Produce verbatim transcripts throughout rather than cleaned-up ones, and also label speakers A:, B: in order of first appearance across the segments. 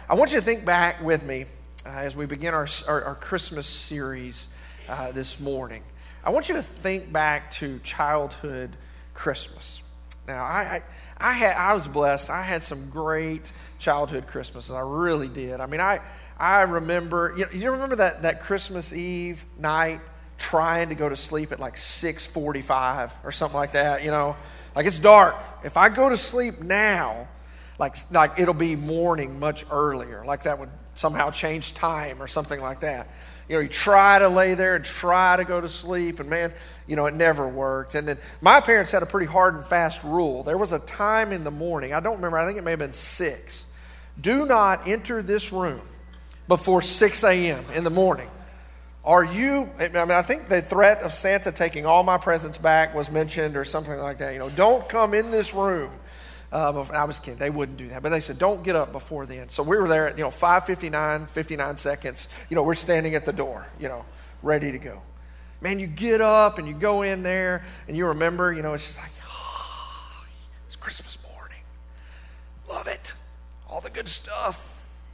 A: I want you to think back with me uh, as we begin our, our, our Christmas series uh, this morning. I want you to think back to childhood Christmas. Now, I, I, I, had, I was blessed. I had some great childhood Christmases. I really did. I mean, I, I remember, you, know, you remember that, that Christmas Eve night trying to go to sleep at like six forty-five or something like that, you know? Like, it's dark. If I go to sleep now, like, like it'll be morning much earlier. Like that would somehow change time or something like that. You know, you try to lay there and try to go to sleep, and man, you know, it never worked. And then my parents had a pretty hard and fast rule. There was a time in the morning, I don't remember, I think it may have been six. Do not enter this room before six a.m. in the morning. Are you, I mean, I think the threat of Santa taking all my presents back was mentioned or something like that. You know, don't come in this room. Uh, before, I was kidding. They wouldn't do that. But they said, don't get up before then. So we were there at, you know, five fifty-nine, fifty-nine seconds. You know, we're standing at the door, you know, ready to go. Man, you get up and you go in there and you remember, you know, it's just like, oh, it's Christmas morning. Love it. All the good stuff.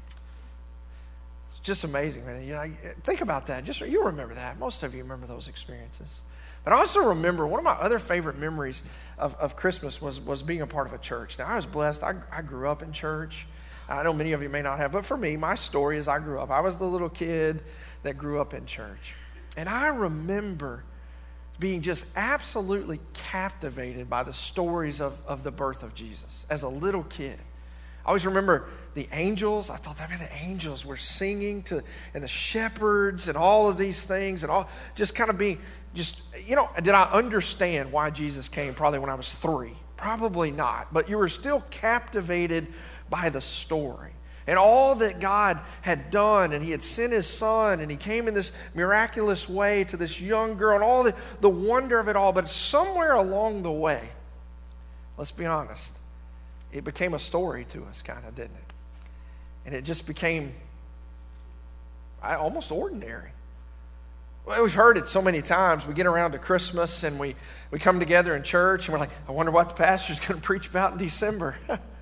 A: Just amazing, man. You know, think about that. Just you remember that. Most of you remember those experiences. But I also remember one of my other favorite memories of, of Christmas was, was being a part of a church. Now, I was blessed. I, I grew up in church. I know many of you may not have, but for me, my story is I grew up. I was the little kid that grew up in church. And I remember being just absolutely captivated by the stories of, of the birth of Jesus as a little kid. I always remember the angels. I thought, I mean, the angels were singing to, and the shepherds and all of these things and all, just kind of being, just, you know, did I understand why Jesus came probably when I was three? Probably not. But you were still captivated by the story and all that God had done, and he had sent his son, and he came in this miraculous way to this young girl and all the, the wonder of it all. But somewhere along the way, let's be honest, it became a story to us, kind of, didn't it? And it just became almost ordinary. Well, we've heard it so many times. We get around to Christmas and we, we come together in church and we're like, I wonder what the pastor's going to preach about in December.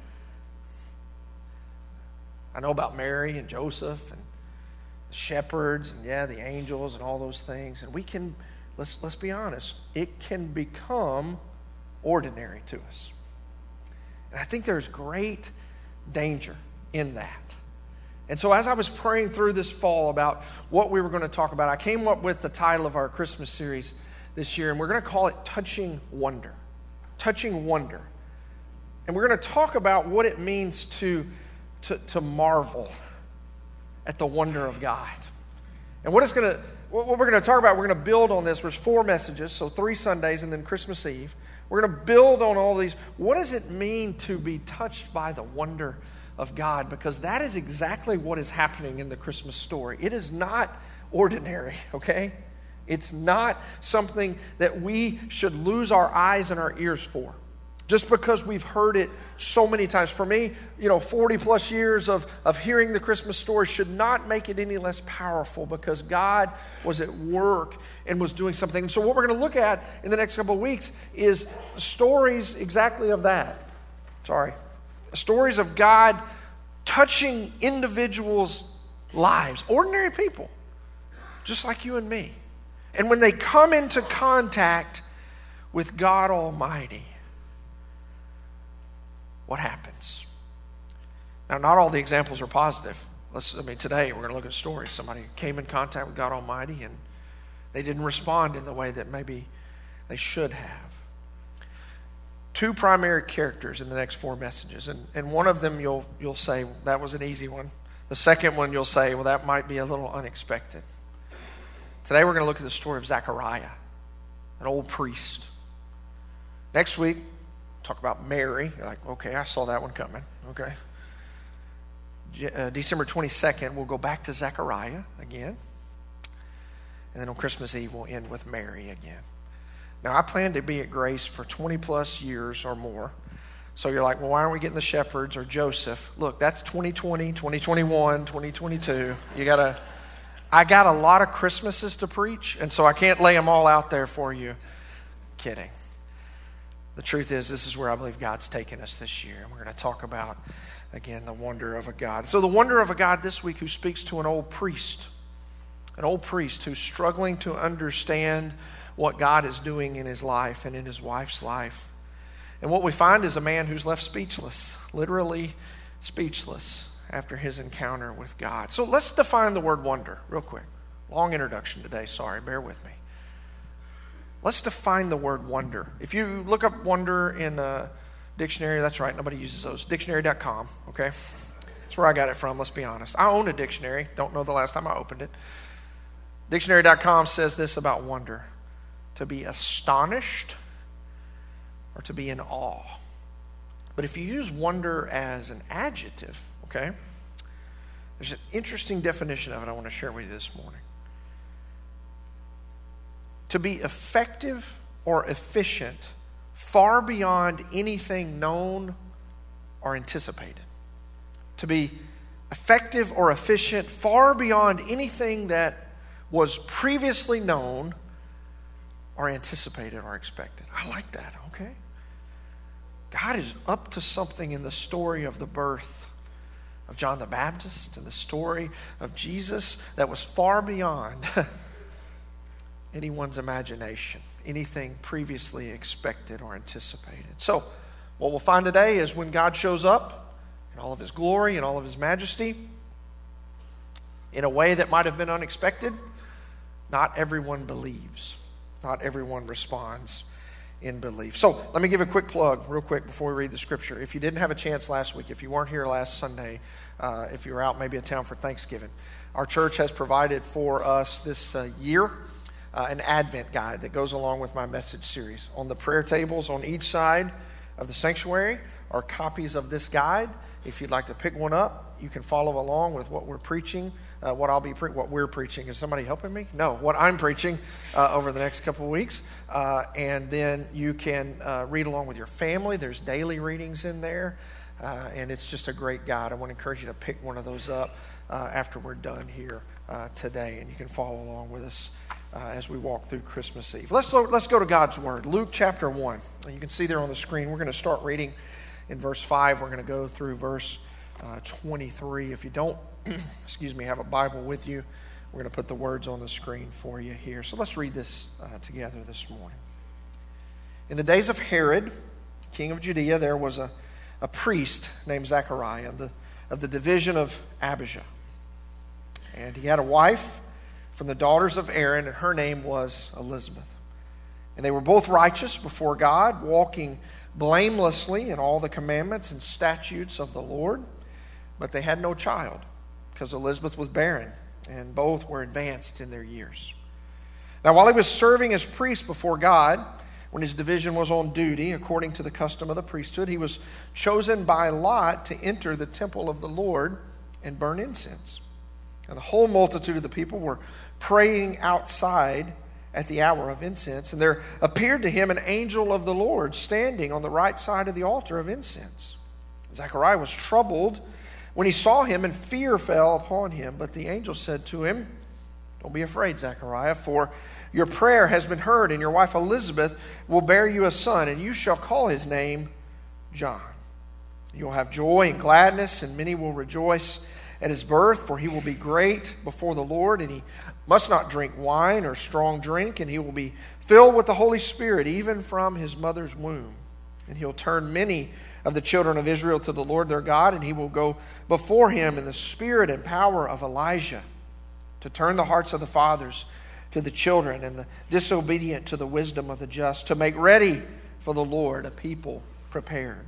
A: I know about Mary and Joseph and the shepherds and, yeah, the angels and all those things. And we can, let's, let's be honest, it can become ordinary to us. And I think there's great danger in that. And so as I was praying through this fall about what we were going to talk about, I came up with the title of our Christmas series this year, and we're going to call it Touching Wonder. Touching Wonder. And we're going to talk about what it means to, to, to marvel at the wonder of God. And what it's going to, what we're going to talk about, we're going to build on this. There's four messages, so three Sundays and then Christmas Eve. We're going to build on all these. What does it mean to be touched by the wonder of God? Because that is exactly what is happening in the Christmas story. It is not ordinary, okay? It's not something that we should lose our eyes and our ears for, just because we've heard it so many times. For me, you know, forty plus years of, of hearing the Christmas story should not make it any less powerful, because God was at work and was doing something. And so what we're going to look at in the next couple of weeks is stories exactly of that. Sorry. Stories of God touching individuals' lives, ordinary people, just like you and me. And when they come into contact with God Almighty, what happens? Now, not all the examples are positive. Let's, I mean, today we're going to look at a story. Somebody came in contact with God Almighty and they didn't respond in the way that maybe they should have. Two primary characters in the next four messages. And, and one of them you'll, you'll say, well, that was an easy one. The second one you'll say, well, that might be a little unexpected. Today we're going to look at the story of Zechariah, an old priest. Next week, talk about Mary. You're like, okay, I saw that one coming. Okay. Uh, December twenty-second, we'll go back to Zechariah again. And then on Christmas Eve, we'll end with Mary again. Now, I plan to be at Grace for twenty plus years or more. So you're like, well, why aren't we getting the shepherds or Joseph? Look, that's twenty twenty, twenty twenty-one, twenty twenty-two. You gotta, I got a lot of Christmases to preach, and so I can't lay them all out there for you. Kidding. The truth is, this is where I believe God's taking us this year. And we're going to talk about Again, the wonder of a God. So the wonder of a God this week who speaks to an old priest, an old priest who's struggling to understand what God is doing in his life and in his wife's life. And what we find is a man who's left speechless, literally speechless after his encounter with God. So let's define the word wonder real quick. Long introduction today, sorry, bear with me. Let's define the word wonder. If you look up wonder in a dictionary, that's right, nobody uses those. Dictionary dot com, okay? That's where I got it from, let's be honest. I own a dictionary. Don't know the last time I opened it. Dictionary dot com says this about wonder: to be astonished or to be in awe. But if you use wonder as an adjective, okay, there's an interesting definition of it I want to share with you this morning. To be effective or efficient far beyond anything known or anticipated. To be effective or efficient far beyond anything that was previously known or anticipated or expected. I like that, okay? God is up to something in the story of the birth of John the Baptist and the story of Jesus that was far beyond anyone's imagination, anything previously expected or anticipated. So, what we'll find today is when God shows up in all of his glory and all of his majesty in a way that might have been unexpected, not everyone believes. Not everyone responds in belief. So let me give a quick plug real quick before we read the scripture. If you didn't have a chance last week, if you weren't here last Sunday, uh, if you were out maybe in town for Thanksgiving, our church has provided for us this uh, year uh, an Advent guide that goes along with my message series. On the prayer tables on each side of the sanctuary are copies of this guide. If you'd like to pick one up, you can follow along with what we're preaching. Uh, what I'll be pre- what we're preaching. Is somebody helping me? No, what I'm preaching uh, over the next couple of weeks, uh, and then you can uh, read along with your family. There's daily readings in there, uh, and it's just a great guide. I want to encourage you to pick one of those up uh, after we're done here uh, today, and you can follow along with us uh, as we walk through Christmas Eve. Let's lo- let's go to God's Word, Luke chapter one. You can see there on the screen. We're going to start reading in verse five. We're going to go through verse uh, twenty-three. If you don't excuse me, have a Bible with you, we're going to put the words on the screen for you here. So let's read this uh, together this morning. In the days of Herod, king of Judea, there was a, a priest named Zechariah of the, of the division of Abijah. And he had a wife from the daughters of Aaron, and her name was Elizabeth. And they were both righteous before God, walking blamelessly in all the commandments and statutes of the Lord. But they had no child, because Elizabeth was barren, and both were advanced in their years. Now, while he was serving as priest before God, when his division was on duty, according to the custom of the priesthood, he was chosen by lot to enter the temple of the Lord and burn incense. And the whole multitude of the people were praying outside at the hour of incense, and there appeared to him an angel of the Lord standing on the right side of the altar of incense. Zechariah was troubled when he saw him, and fear fell upon him. But the angel said to him, "Don't be afraid, Zechariah, for your prayer has been heard, and your wife Elizabeth will bear you a son, and you shall call his name John. You will have joy and gladness, and many will rejoice at his birth, for he will be great before the Lord, and he must not drink wine or strong drink, and he will be filled with the Holy Spirit, even from his mother's womb. And he'll turn many of the children of Israel to the Lord their God, and he will go before him in the spirit and power of Elijah, to turn the hearts of the fathers to the children, and the disobedient to the wisdom of the just, to make ready for the Lord a people prepared."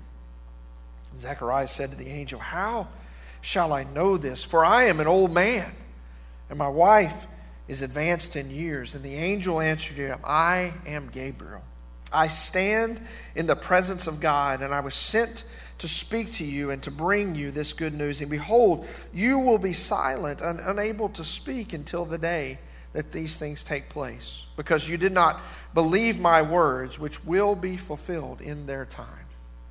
A: Zechariah said to the angel, "How shall I know this? For I am an old man, and my wife is advanced in years." And the angel answered him, "I am Gabriel. I stand in the presence of God, and I was sent to speak to you and to bring you this good news. And behold, you will be silent and unable to speak until the day that these things take place, because you did not believe my words, which will be fulfilled in their time."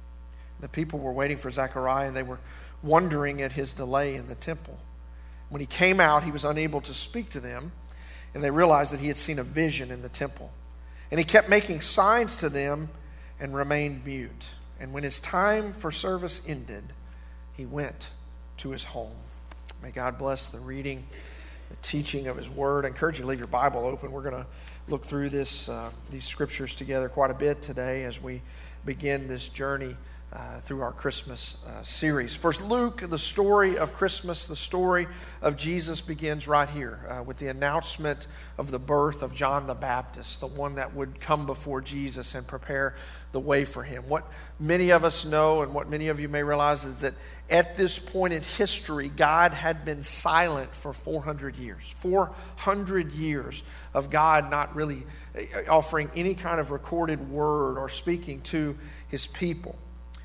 A: The people were waiting for Zechariah, and they were wondering at his delay in the temple. When he came out, he was unable to speak to them, and they realized that he had seen a vision in the temple. And he kept making signs to them and remained mute. And when his time for service ended, he went to his home. May God bless the reading, the teaching of his word. I encourage you to leave your Bible open. We're going to look through this uh, these scriptures together quite a bit today as we begin this journey uh, through our Christmas uh, series. First, Luke, the story of Christmas, the story of Jesus begins right here uh, with the announcement of the birth of John the Baptist, the one that would come before Jesus and prepare the way for him. What many of us know and what many of you may realize is that at this point in history, God had been silent for four hundred years. four hundred years of God not really offering any kind of recorded word or speaking to his people.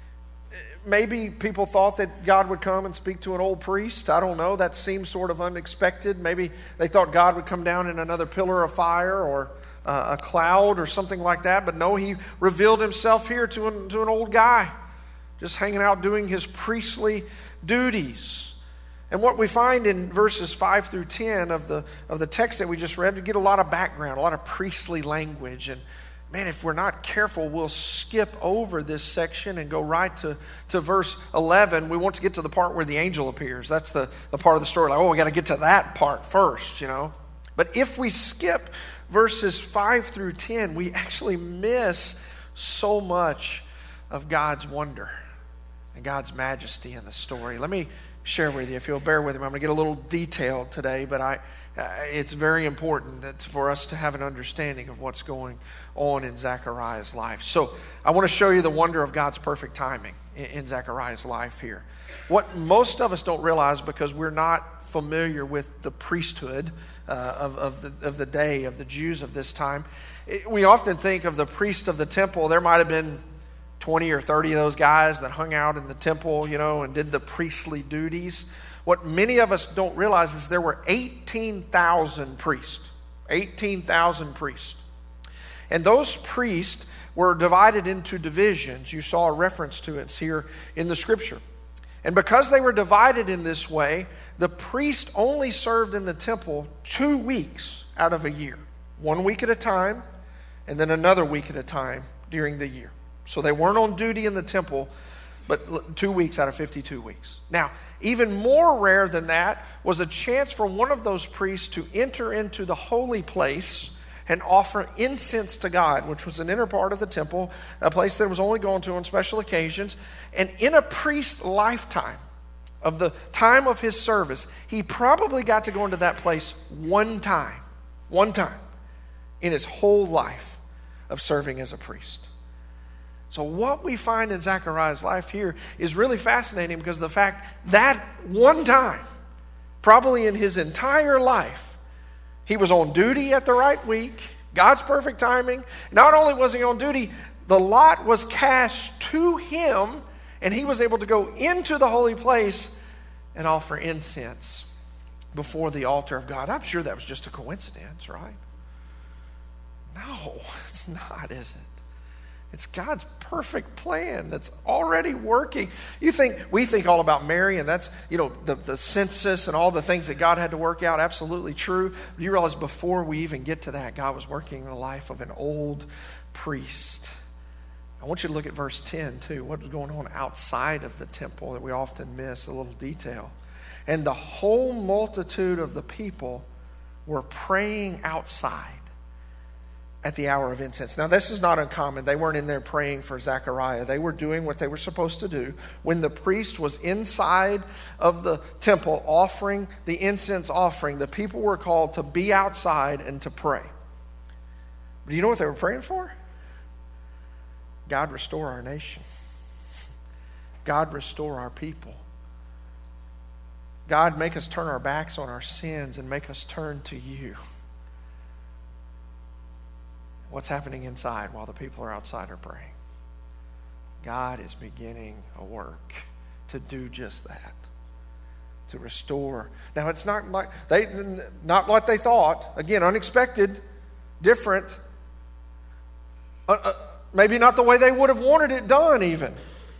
A: Maybe people thought that God would come and speak to an old priest. I don't know. That seems sort of unexpected. Maybe they thought God would come down in another pillar of fire or uh, a cloud or something like that. But no, he revealed himself here to an, to an old guy, just hanging out doing his priestly duties. And what we find in verses five through ten of the of the text that we just read, we get a lot of background, a lot of priestly language. And man, if we're not careful, we'll skip over this section and go right to, to verse eleven. We want to get to the part where the angel appears. That's the, the part of the story. Like, oh, we got to get to that part first, you know. But if we skip verses five through ten, we actually miss so much of God's wonder and God's majesty in the story. Let me share with you, if you'll bear with me. I'm going to get a little detailed today, but I uh, it's very important that for us to have an understanding of what's going on in Zechariah's life. So I want to show you the wonder of God's perfect timing in, in Zechariah's life here. What most of us don't realize, because we're not familiar with the priesthood uh, of, of, the, of the day, of the Jews of this time, it, we often think of the priest of the temple. There might have been twenty or thirty of those guys that hung out in the temple, you know, and did the priestly duties. What many of us don't realize is there were eighteen thousand priests. eighteen thousand priests. And those priests were divided into divisions. You saw a reference to it here in the scripture. And because they were divided in this way, the priest only served in the temple two weeks out of a year. One week at a time, and then another week at a time during the year. So they weren't on duty in the temple, but two weeks out of fifty-two weeks. Now, even more rare than that was a chance for one of those priests to enter into the holy place and offer incense to God, which was an inner part of the temple, a place that was only going to on special occasions. And in a priest's lifetime, of the time of his service, he probably got to go into that place one time, one time in his whole life of serving as a priest. So what we find in Zechariah's life here is really fascinating, because of the fact that one time, probably in his entire life, he was on duty at the right week, God's perfect timing. Not only was he on duty, the lot was cast to him, and he was able to go into the holy place and offer incense before the altar of God. I'm sure that was just a coincidence, right? No, it's not, is it? It's God's perfect plan that's already working. You think, we think all about Mary, and that's, you know, the, the census and all the things that God had to work out. Absolutely true. But you realize before we even get to that, God was working in the life of an old priest. I want you to look at verse ten too. What was going on outside of the temple that we often miss, a little detail. And the whole multitude of the people were praying outside at the hour of incense. Now, this is not uncommon. They weren't in there praying for Zechariah. They were doing what they were supposed to do. When the priest was inside of the temple offering the incense offering, the people were called to be outside and to pray. But do you know what they were praying for? God, restore our nation. God, restore our people. God, make us turn our backs on our sins and make us turn to you. What's happening inside while the people are outside are praying? God is beginning a work to do just that, to restore. Now, it's not like they, not what they thought. Again, unexpected, different. Uh, uh, maybe not the way they would have wanted it done, even.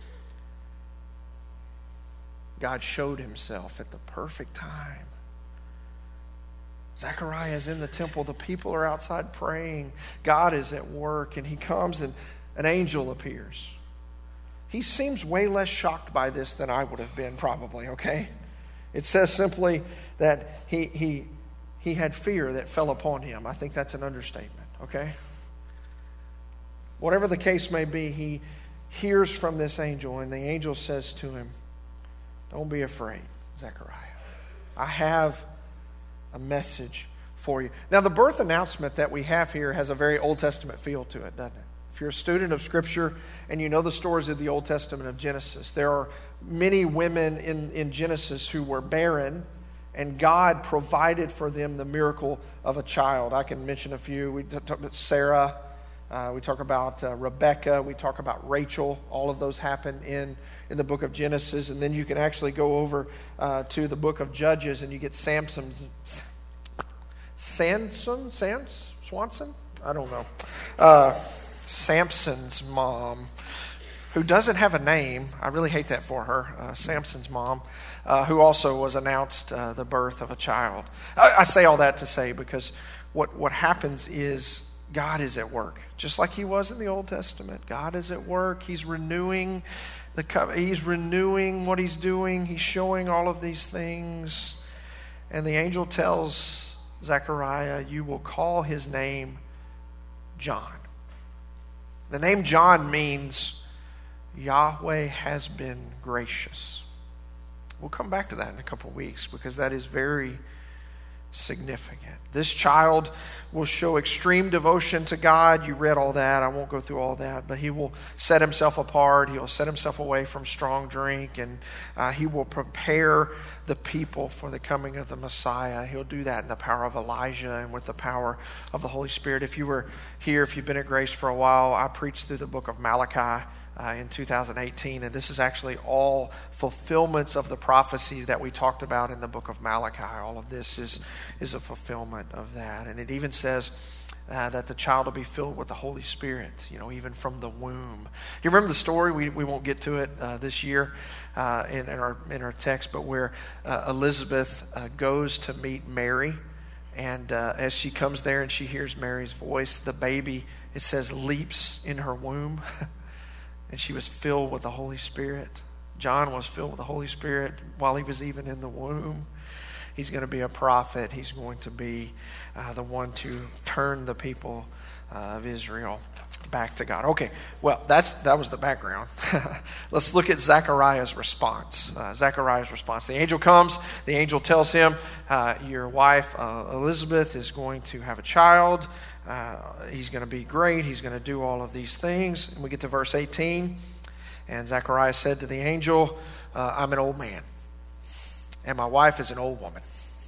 A: God showed himself at the perfect time. Zechariah is in the temple. The people are outside praying. God is at work, and he comes and an angel appears. he seems way less shocked by this than I would have been probably, okay? It says simply that he he he had fear that fell upon him. I think that's an understatement, okay? Whatever the case may be, he hears from this angel, and the angel says to him, don't be afraid, Zechariah. I have a message for you. Now, the birth announcement that we have here has a very Old Testament feel to it, doesn't it? If you're a student of Scripture and you know the stories of the Old Testament of Genesis, there are many women in, in Genesis who were barren, and God provided for them the miracle of a child. I can mention a few. We talk about Sarah. Uh, we talk about uh, Rebecca. We talk about Rachel. All of those happen in, in the book of Genesis. And then you can actually go over uh, to the book of Judges, and you get Samson's... Sanson? Sans? Swanson? I don't know. Uh, Samson's mom, who doesn't have a name. I really hate that for her. Uh, Samson's mom, uh, who also was announced uh, the birth of a child. I, I say all that to say because what, what happens is God is at work. Just like he was in the Old Testament. God is at work. He's renewing the He's renewing what he's doing. He's showing all of these things. And the angel tells Zechariah, you will call his name John. The name John means Yahweh has been gracious. We'll come back to that in a couple of weeks because that is very significant. This child will show extreme devotion to God. You read all that. I won't go through all that, but he will set himself apart. He will set himself away from strong drink, and uh, he will prepare the people for the coming of the Messiah. He'll do that in the power of Elijah and with the power of the Holy Spirit. If you were here, if you've been at Grace for a while, I preached through the book of Malachi Uh, in two thousand eighteen, and this is actually all fulfillments of the prophecies that we talked about in the book of Malachi. All of this is is a fulfillment of that, and it even says uh, that the child will be filled with the Holy Spirit, you know, even from the womb. Do you remember the story? We we won't get to it uh, this year uh, in, in our in our text, but where uh, Elizabeth uh, goes to meet Mary, and uh, as she comes there and she hears Mary's voice, the baby, it says, leaps in her womb. And she was filled with the Holy Spirit. John was filled with the Holy Spirit while he was even in the womb. He's going to be a prophet. He's going to be uh, the one to turn the people uh, of Israel back to God. Okay, well, that's that was the background. Let's look at Zechariah's response. Uh, Zechariah's response. The angel comes. The angel tells him, uh, your wife uh, Elizabeth is going to have a child. Uh, he's going to be great. He's going to do all of these things. And we get to verse eighteen. And Zechariah said to the angel, uh, I'm an old man, and my wife is an old woman.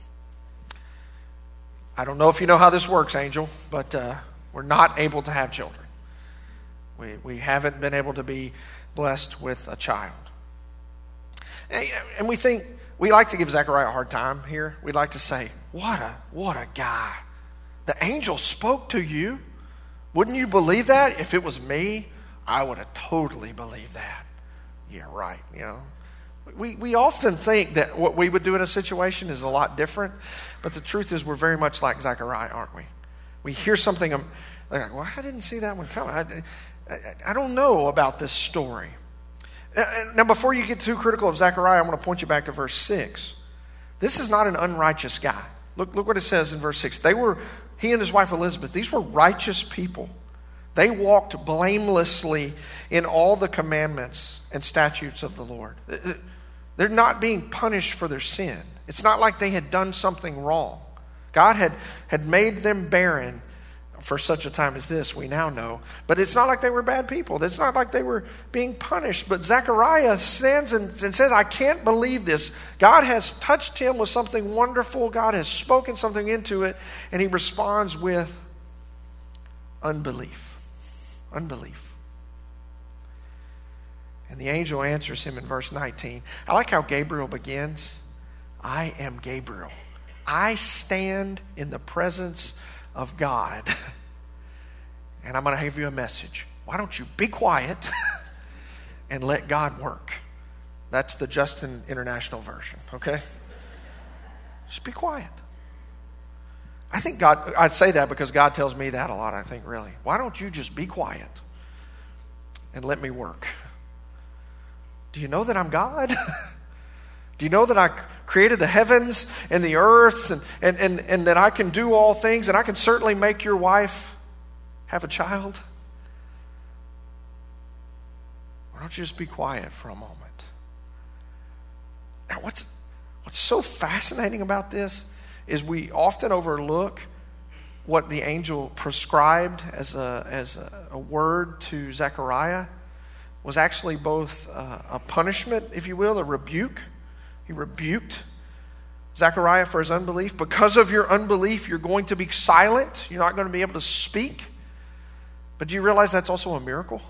A: I don't know if you know how this works, angel, but uh, we're not able to have children. We, we haven't been able to be blessed with a child. And, and we think, we like to give Zechariah a hard time here. We'd like to say, what a, what a guy. The angel spoke to you. Wouldn't you believe that? If it was me, I would have totally believed that. Yeah, right. You know, we, we often think that what we would do in a situation is a lot different, but the truth is we're very much like Zechariah, aren't we? We hear something, like, well, I didn't see that one coming. I, I, I don't know about this story. Now, before you get too critical of Zechariah, I want to point you back to verse six. This is not an unrighteous guy. Look, look what it says in verse six. They were, he and his wife Elizabeth, these were righteous people. They walked blamelessly in all the commandments and statutes of the Lord. They're not being punished for their sin. It's not like they had done something wrong. God had, had made them barren for such a time as this, we now know. But it's not like they were bad people. It's not like they were being punished. But Zechariah stands and, and says, I can't believe this. God has touched him with something wonderful. God has spoken something into it. And he responds with unbelief. Unbelief. And the angel answers him in verse nineteen. I like how Gabriel begins. I am Gabriel. I stand in the presence of God. And I'm going to give you a message. Why don't you be quiet and let God work? That's the Justin International version, okay? Just be quiet. I think God, I'd say that because God tells me that a lot, I think, really. Why don't you just be quiet and let me work? Do you know that I'm God? Do you know that I created the heavens and the earths and, and, and, and that I can do all things and I can certainly make your wife have a child? Why don't you just be quiet for a moment? Now, what's, what's so fascinating about this is we often overlook what the angel prescribed as a, as a, a word to Zechariah was actually both a, a punishment, if you will, a rebuke. He rebuked Zechariah for his unbelief. Because of your unbelief, you're going to be silent. You're not going to be able to speak. But do you realize that's also a miracle?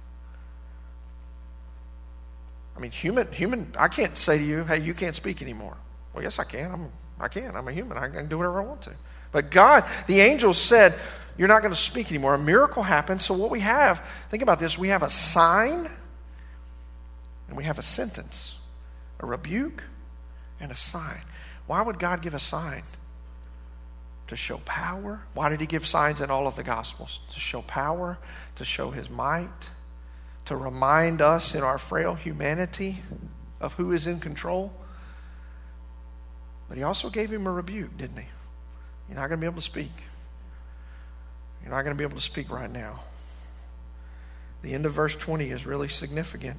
A: I mean, human, human. I can't say to you, hey, you can't speak anymore. Well, yes, I can. I'm, I can. I'm a human. I can do whatever I want to. But God, the angel said, you're not going to speak anymore. A miracle happened. So what we have, think about this, we have a sign and we have a sentence, a rebuke and a sign. Why would God give a sign? To show power. Why did he give signs in all of the Gospels? To show power, to show his might, to remind us in our frail humanity of who is in control. But he also gave him a rebuke, didn't he? You're not going to be able to speak. You're not going to be able to speak right now. The end of verse twenty is really significant.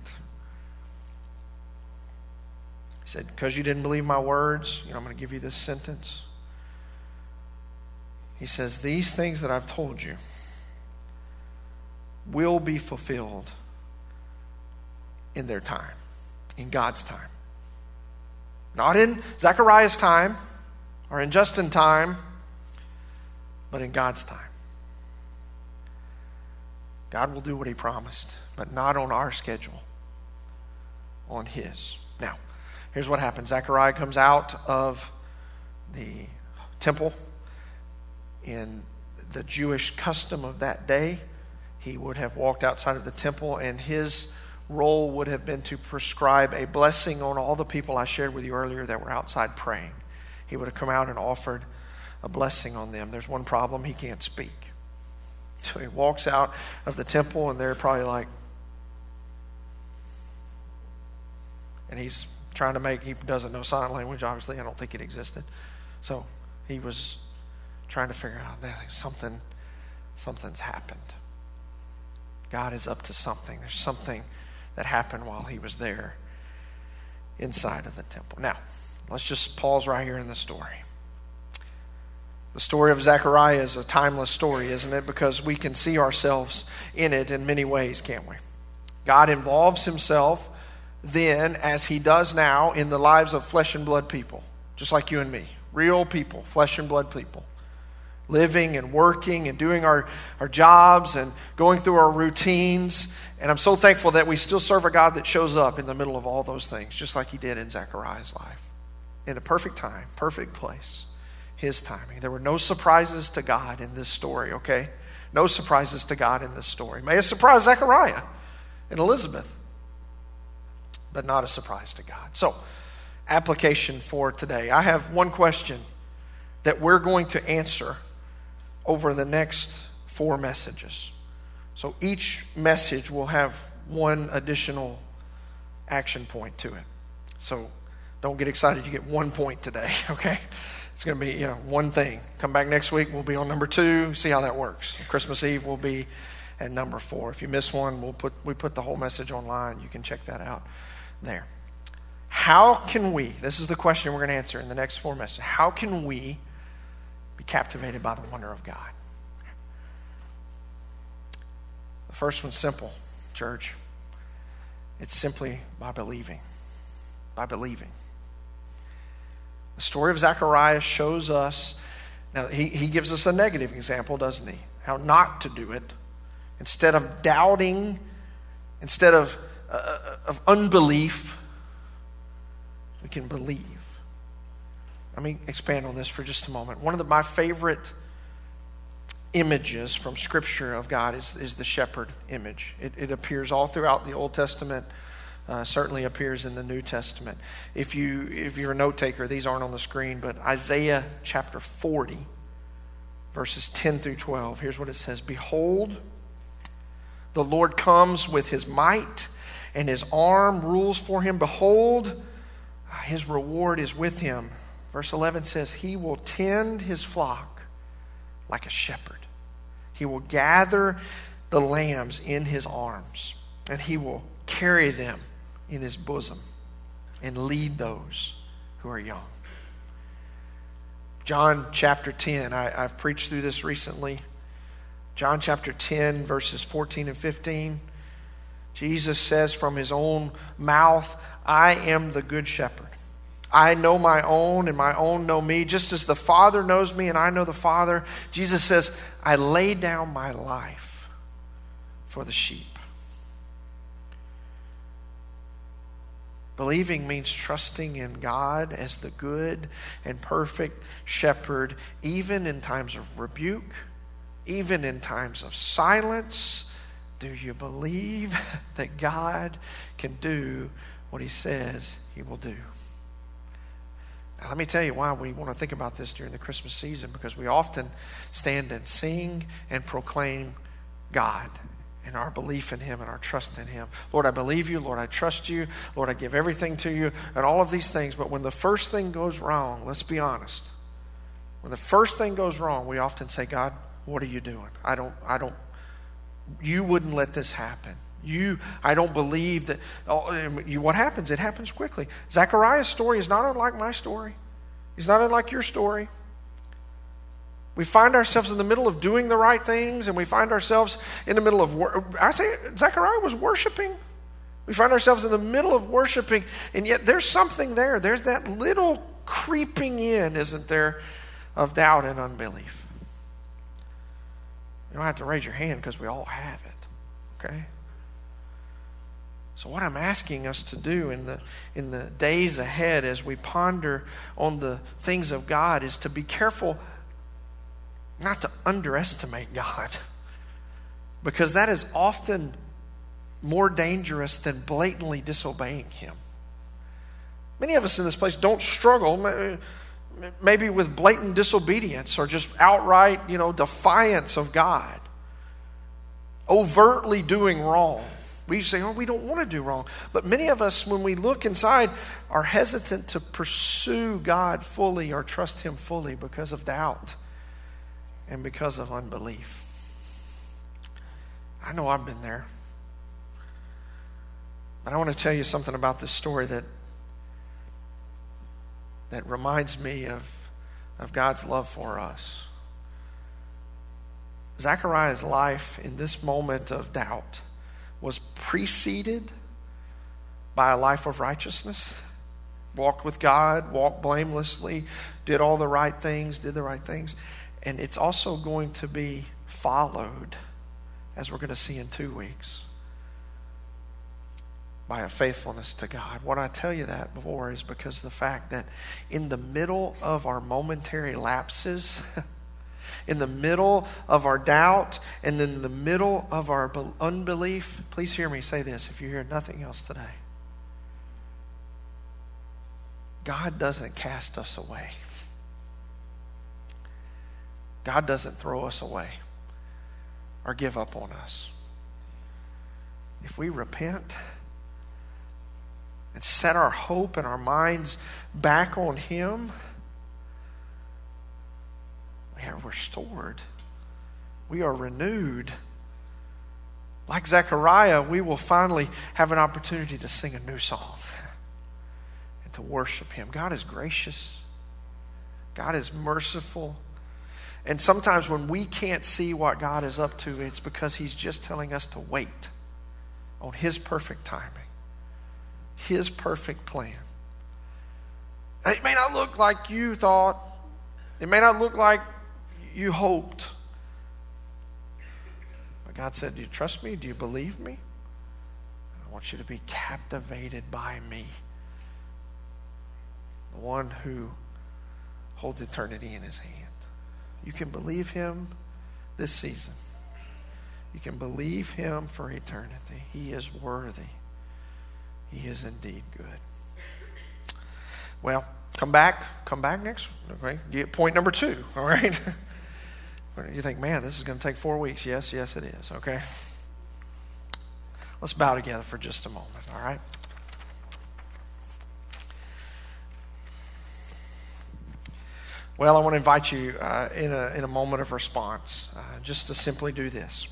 A: He said, because you didn't believe my words, you know, I'm going to give you this sentence. He says, these things that I've told you will be fulfilled in their time, in God's time. Not in Zechariah's time or in Justin's time, but in God's time. God will do what he promised, but not on our schedule, on his. Now, here's what happens. Zechariah comes out of the temple. In the Jewish custom of that day, he would have walked outside of the temple, and his role would have been to prescribe a blessing on all the people I shared with you earlier that were outside praying. He would have come out and offered a blessing on them. There's one problem: he can't speak. So he walks out of the temple, and they're probably like, and he's trying to make, he doesn't know sign language, obviously. I don't think it existed. So he was trying to figure out that something, something's happened. God is up to something. There's something that happened while he was there inside of the temple. Now, let's just pause right here in the story. The story of Zechariah is a timeless story, isn't it? Because we can see ourselves in it in many ways, can't we? God involves himself then, as he does now, in the lives of flesh and blood people, just like you and me. Real people, flesh and blood people. Living and working and doing our, our jobs and going through our routines. And I'm so thankful that we still serve a God that shows up in the middle of all those things, just like he did in Zechariah's life. In a perfect time, perfect place, his timing. There were no surprises to God in this story, okay? No surprises to God in this story. May have surprised Zechariah and Elizabeth, but not a surprise to God. So, application for today. I have one question that we're going to answer over the next four messages. So each message will have one additional action point to it. So don't get excited you get one point today, okay? It's going to be, you know, one thing. Come back next week, we'll be on number two, see how that works. Christmas Eve will be at number four. If you miss one, we'll put we put the whole message online. You can check that out there. How can we, this is the question we're going to answer in the next four messages, how can we be captivated by the wonder of God? The first one's simple, church. It's simply by believing. By believing. The story of Zechariah shows us, now he, he gives us a negative example, doesn't he? How not to do it. Instead of doubting, instead of, uh, of unbelief, we can believe. Let me expand on this for just a moment. One of the, my favorite images from Scripture of God is, is the shepherd image. It, it appears all throughout the Old Testament, uh, certainly appears in the New Testament. If, you, if you're a note taker, these aren't on the screen, but Isaiah chapter forty, verses ten through twelve, here's what it says. Behold, the Lord comes with his might, and his arm rules for him. Behold, his reward is with him. Verse eleven says, he will tend his flock like a shepherd. He will gather the lambs in his arms, and he will carry them in his bosom and lead those who are young. John chapter ten, I, I've preached through this recently. John chapter ten, verses fourteen and fifteen. Jesus says from his own mouth, I am the good shepherd. I know my own, and my own know me, just as the Father knows me and I know the Father. Jesus says, I lay down my life for the sheep. Believing means trusting in God as the good and perfect shepherd, even in times of rebuke, even in times of silence. Do you believe that God can do what he says he will do? Now, let me tell you why we want to think about this during the Christmas season, because we often stand and sing and proclaim God and our belief in him and our trust in him. Lord, I believe you. Lord, I trust you. Lord, I give everything to you, and all of these things. But when the first thing goes wrong, let's be honest. When the first thing goes wrong, we often say, God, what are you doing? I don't, I don't, you wouldn't let this happen. You, I don't believe that. Oh, you, what happens? It happens quickly. Zechariah's story is not unlike my story. It's not unlike your story. We find ourselves in the middle of doing the right things, and we find ourselves in the middle of, wor- I say Zechariah was worshiping. We find ourselves in the middle of worshiping, and yet there's something there. There's that little creeping in, isn't there, of doubt and unbelief. You don't have to raise your hand because we all have it, okay? So what I'm asking us to do in the in the days ahead as we ponder on the things of God is to be careful not to underestimate God, because that is often more dangerous than blatantly disobeying him. Many of us in this place don't struggle maybe with blatant disobedience or just outright, you know, defiance of God, overtly doing wrong. We say, oh, we don't want to do wrong. But many of us, when we look inside, are hesitant to pursue God fully or trust him fully because of doubt and because of unbelief. I know I've been there. But I want to tell you something about this story that that reminds me of, of God's love for us. Zechariah's life in this moment of doubt was preceded by a life of righteousness. Walked with God, walked blamelessly, did all the right things, did the right things. And it's also going to be followed, as we're going to see in two weeks, by a faithfulness to God. What I tell you that before is because the fact that in the middle of our momentary lapses, in the middle of our doubt, and in the middle of our unbelief, please hear me say this if you hear nothing else today. God doesn't cast us away. God doesn't throw us away or give up on us. If we repent and set our hope and our minds back on him, we are restored. We are renewed. Like Zechariah, we will finally have an opportunity to sing a new song and to worship him. God is gracious. God is merciful. And sometimes when we can't see what God is up to, it's because he's just telling us to wait on his perfect timing, his perfect plan. It may not look like you thought. It may not look like you hoped. But God said, do you trust me? Do you believe me? I want you to be captivated by me, the one who holds eternity in his hand. You can believe him this season. You can believe him for eternity. He is worthy. He is indeed good. Well, come back. Come back next. Okay. Get point number two. All right. You think, man, this is going to take four weeks. Yes, yes, it is. Okay. Let's bow together for just a moment, all right? Well, I want to invite you uh, in, a, in a moment of response uh, just to simply do this.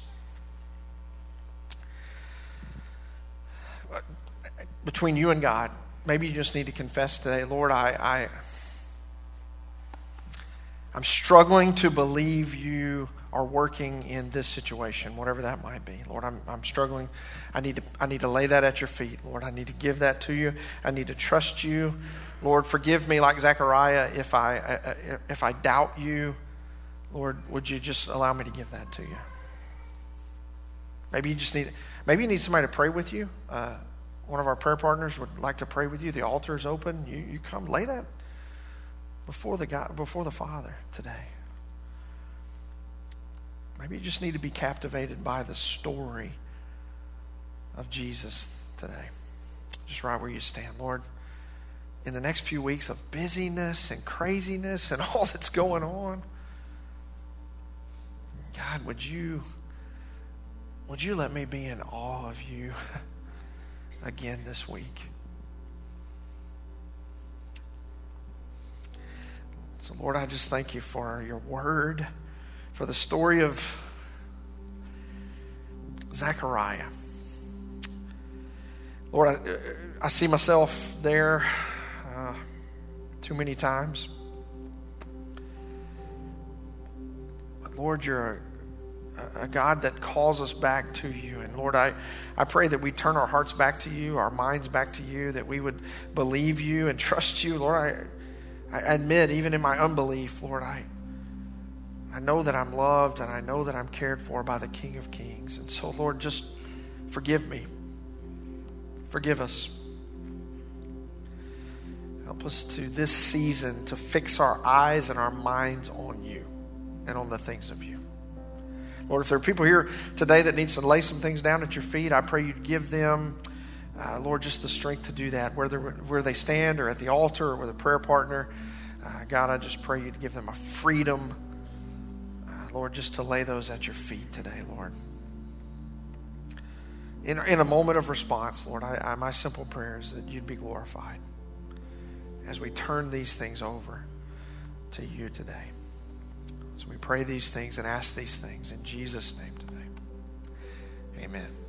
A: Between you and God, maybe you just need to confess today, Lord, I, I, I'm struggling to believe you are working in this situation, whatever that might be. Lord, I'm, I'm struggling. I need to, I need to lay that at your feet. Lord, I need to give that to you. I need to trust you. Lord, forgive me like Zechariah if I, if I doubt you. Lord, would you just allow me to give that to you? Maybe you just need, maybe you need somebody to pray with you. Uh, one of our prayer partners would like to pray with you. The altar is open. You, you come lay that before the God, before the Father today. Maybe you just need to be captivated by the story of Jesus today. Just right where you stand. Lord, in the next few weeks of busyness and craziness and all that's going on, God, would you, would you let me be in awe of you again this week? So, Lord, I just thank you for your word, for the story of Zechariah. Lord, I, I see myself there uh, too many times. But Lord, you're a, a God that calls us back to you. And Lord, I, I pray that we turn our hearts back to you, our minds back to you, that we would believe you and trust you. Lord, I, I admit, even in my unbelief, Lord, I, I know that I'm loved and I know that I'm cared for by the King of Kings. And so, Lord, just forgive me. Forgive us. Help us to this season to fix our eyes and our minds on you and on the things of you. Lord, if there are people here today that needs to lay some things down at your feet, I pray you'd give them, uh, Lord, just the strength to do that, whether where they stand or at the altar or with a prayer partner. Uh, God, I just pray you'd give them a freedom, uh, Lord, just to lay those at your feet today, Lord. In, in a moment of response, Lord, I, I, my simple prayer is that you'd be glorified as we turn these things over to you today. So we pray these things and ask these things in Jesus' name today. Amen.